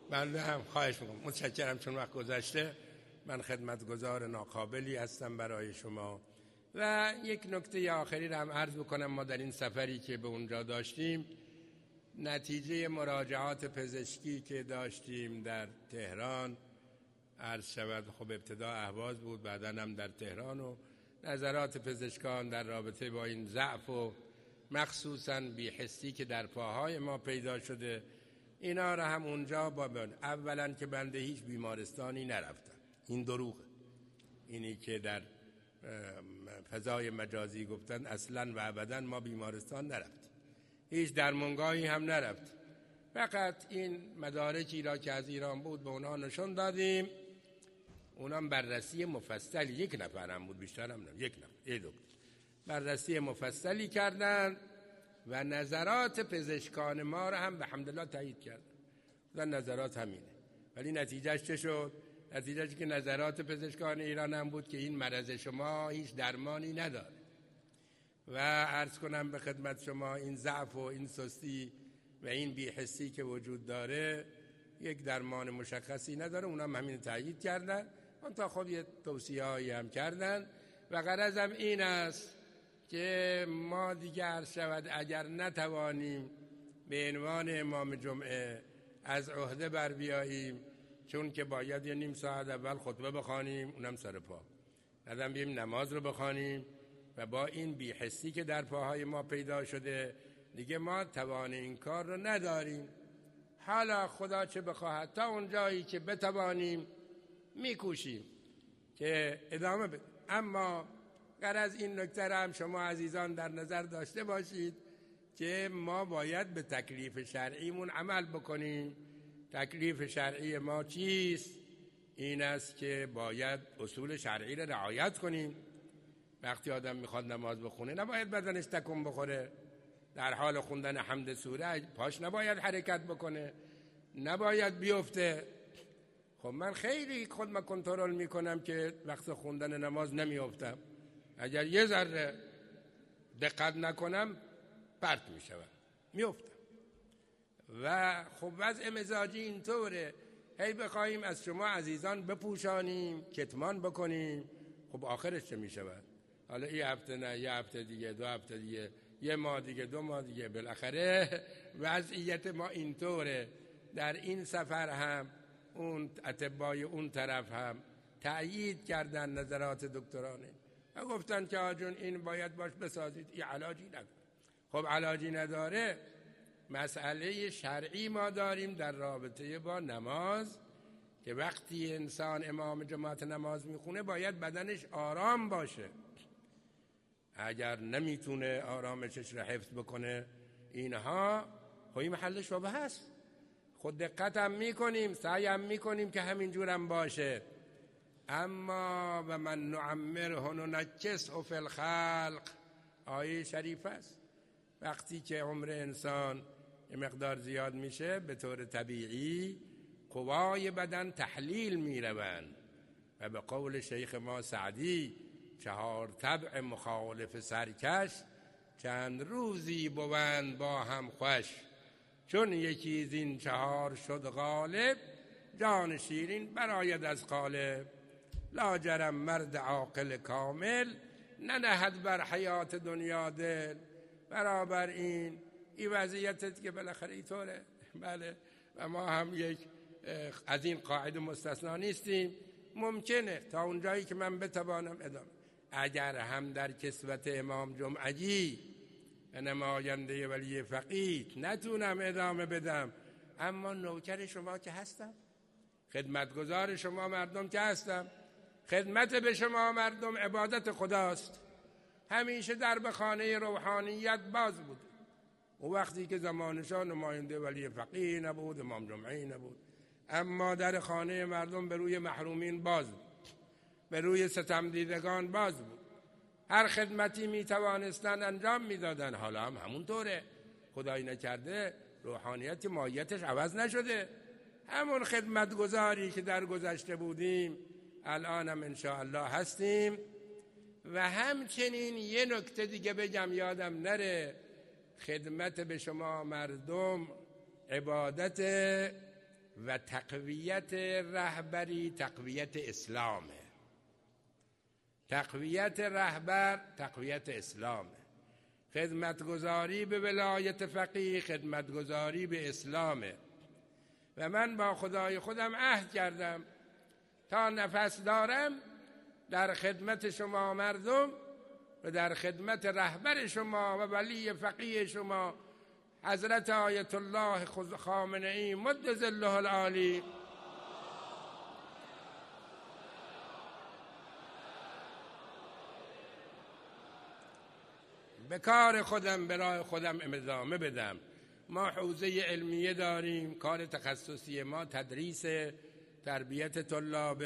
بنده هم خواهش میکنم، متشکرم. چون وقت گذشته، من خدمتگزار ناقابلی هستم برای شما. و یک نکته آخری را هم عرض بکنم. ما در این سفری که به اونجا داشتیم، نتیجه مراجعات پزشکی که داشتیم در تهران، عرض شود خب ابتدا اهواز بود، بعدا هم در تهران، و نظرات پزشکان در رابطه با این ضعف و مخصوصاً بی‌حسی که در پاهای ما پیدا شده، اینا را هم اونجا اولا که بنده هیچ بیمارستانی نرفتم، این دروغه. اینی که در فضای مجازی گفتن، اصلاً و ابداً ما بیمارستان نرفتیم، هیچ درمانگاهی هم نرفتیم. فقط این مدارکی را که از ایران بود به اونا نشون دادیم. اونام بررسی مفصلی، یک نفر هم بود، بیشتر هم نه، یک نفر، بررسی مفصلی کردن و نظرات پزشکان ما را هم به حمدالله تایید کردن. و نظرات همینه. ولی نتیجهش چه شد؟ نتیجهش که نظرات پزشکان ایران هم بود که این مرض شما هیچ درمانی نداره. و عرض کنم به خدمت شما، این ضعف و این سستی و این بی‌حسی که وجود داره یک درمان مشخصی نداره. اونم همین تایید کردن. اون تا خب یه توصیه‌ای هم کردن و غرضم این است که ما دیگر شود اگر نتوانیم به عنوان امام جمعه از عهده بر بیاییم، چون که باید یه نیم ساعت اول خطبه بخوانیم، اونم سر پا، بعدم بیاییم نماز رو بخوانیم و با این بی‌حسی که در پاهای ما پیدا شده دیگه ما توان این کار رو نداریم. حالا خدا چه بخواهد تا اون جایی که بتوانیم میکوشیم که ادامه بدیم. اما غرض این نکته را هم شما عزیزان در نظر داشته باشید که ما باید به تکلیف شرعیمون عمل بکنیم. تکلیف شرعی ما چیست؟ این است که باید اصول شرعی را رعایت کنیم. وقتی آدم میخواد نماز بخونه نباید بدنش تکون بخوره، در حال خوندن حمد سوره پاش نباید حرکت بکنه، نباید بیفته. خب من خیلی خودم کنترل میکنم که وقت خوندن نماز نمیافتم. اگر یه ذره دقت نکنم پرت میشم، میافتم. و خب وضع مزاجی اینطوره، هی بخوایم از شما عزیزان بپوشانیم، کتمان بکنیم، خب آخرش چه میشود؟ حالا یه هفته نه، یه هفته دیگه، 2 هفته دیگه، یه ماه دیگه، 2 ماه دیگه، بالاخره وضعیت ما اینطوره. در این سفر هم اون اطبای اون طرف هم تأیید کردن نظرات دکترانه و گفتن که آجون این باید باش بسازید، این علاجی نداره. خب علاجی نداره، مسئله شرعی ما داریم در رابطه با نماز که وقتی انسان امام جماعت نماز میخونه باید بدنش آرام باشه. اگر نمیتونه آرامشش را حفظ بکنه، اینها خب این محل شبهه هست. خود دقت هم میکنیم، سعی هم میکنیم که همین جور هم باشه. اما و من نعمره ننکسه فی الخلق، آیه شریف است. وقتی که عمر انسان یه مقدار زیاد میشه، به طور طبیعی قوای بدن تحلیل میروند و به قول شیخ ما سعدی 4 طبع مخالف سرکش، چند روزی بوند با هم خوش. چون یکی زین 4 شد غالب، جان شیرین براید از قالب. لاجرم مرد عاقل کامل، ننهد بر حیات دنیا دل. برابر این وضعیتت که بالاخره اینطوره. بله، و ما هم یک از این قاعده مستثنا نیستیم. ممکنه تا اونجایی که من بتوانم ادامه، اگر هم در کسوت امام جمعگی و نماینده ولی فقیه نتونم ادامه بدم، اما نوکر شما که هستم، خدمتگزار شما مردم که هستم. خدمت به شما مردم عبادت خداست. همیشه در به خانه روحانیت باز بود. او وقتی که زمانشان نماینده ولی فقیه نبود، امام جمعه نبود، اما در خانه مردم به روی محرومین باز بود، به روی ستم دیدگان باز بود. هر خدمتی می توانستن انجام می دادن. حالا هم همونطوره. خدایی نکرده روحانیت ماهیتش عوض نشده. همون خدمتگزاری که در گذشته بودیم الان هم انشاءالله هستیم. و همچنین یه نکته دیگه بگم یادم نره، خدمت به شما مردم عبادت و تقویت رهبری تقویت اسلامه. تقویت رهبر تقویت اسلامه. خدمتگزاری به ولایت فقیه خدمتگزاری به اسلامه. و من با خدای خودم عهد کردم تا نفس دارم در خدمت شما مردم و در خدمت رهبر شما و ولی فقیه شما حضرت آیت الله خامنه‌ای مد ظله العالی به کار خودم به راه خودم ادامه بدم. ما حوزه علمیه داریم، کار تخصصی ما تدریس، تربیت طلاب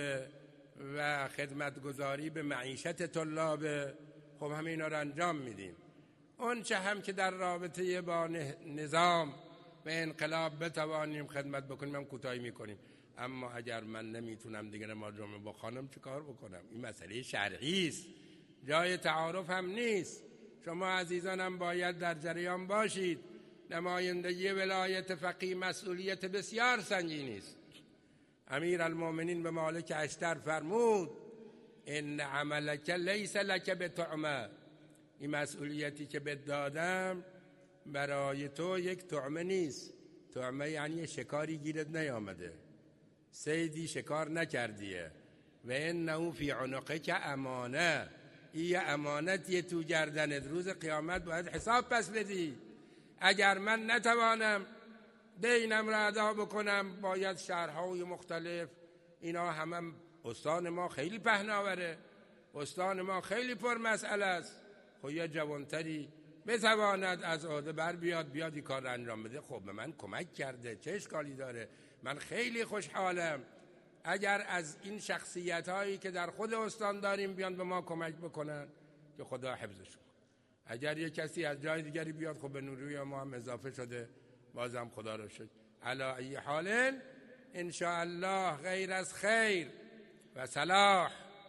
و خدمتگزاری به معیشت طلاب. خب همه اینا رو انجام میدیم. اون چه هم که در رابطه با نظام و انقلاب بتوانیم خدمت بکنیم هم کوتاهی میکنیم. اما اگر من نمیتونم دیگه نماز جمعه با خانم چه کار بکنم؟ این مسئله شرعی است، جای تعارف هم نیست. شما عزیزانم باید در جریان باشید. نمایندگی ولایت فقیه مسئولیت بسیار سنگینی است. امیرالمومنین به مالک اشتر فرمود ان عملک لیس لک بطعمه، این مسئولیتی که بهت دادم برای تو یک طعمه نیست. طعمه یعنی شکاری گیرت نیامده، صیدی شکار نکردیه. و انه فی عنقک امانه، این امانتیه تو گردنت، روز قیامت باید حساب پس بدی. اگر من نتوانم دینم را ادا بکنم باید شهرهای مختلف، اینا هم استان ما خیلی پهناوره، استان ما خیلی پر مسئله است. خب یه جوانتری بتواند از عهده بر بیاد این کار را انجام بده، خب به من کمک کرده، چه اشکالی داره؟ من خیلی خوشحالم اگر از این شخصیت هایی که در خود استان داریم بیان به ما کمک بکنن که خدا حفظشون. اگر یک کسی از جای دیگری بیاد خب به نوروی ما هم اضافه شده، بازم خدا رو شد. علی ای حال ان شاء الله غیر از خیر و صلاح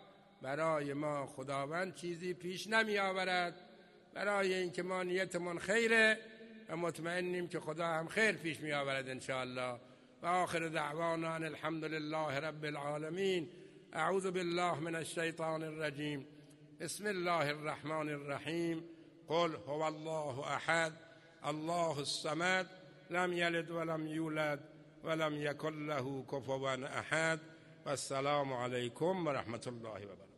برای ما خداوند چیزی پیش نمی آورد، برای اینکه ما نیتمون خیره و مطمئنیم که خدا هم خیر پیش می آورد ان شاء الله. و آخر دعوانا ان الحمد لله رب العالمین. اعوذ بالله من الشیطان الرجیم. بسم الله الرحمن الرحیم. قل هو الله احد الله الصمد لم یلد ولم یولد ولم یکن له کفوا احد. و السلام علیکم و رحمت الله و برکاته.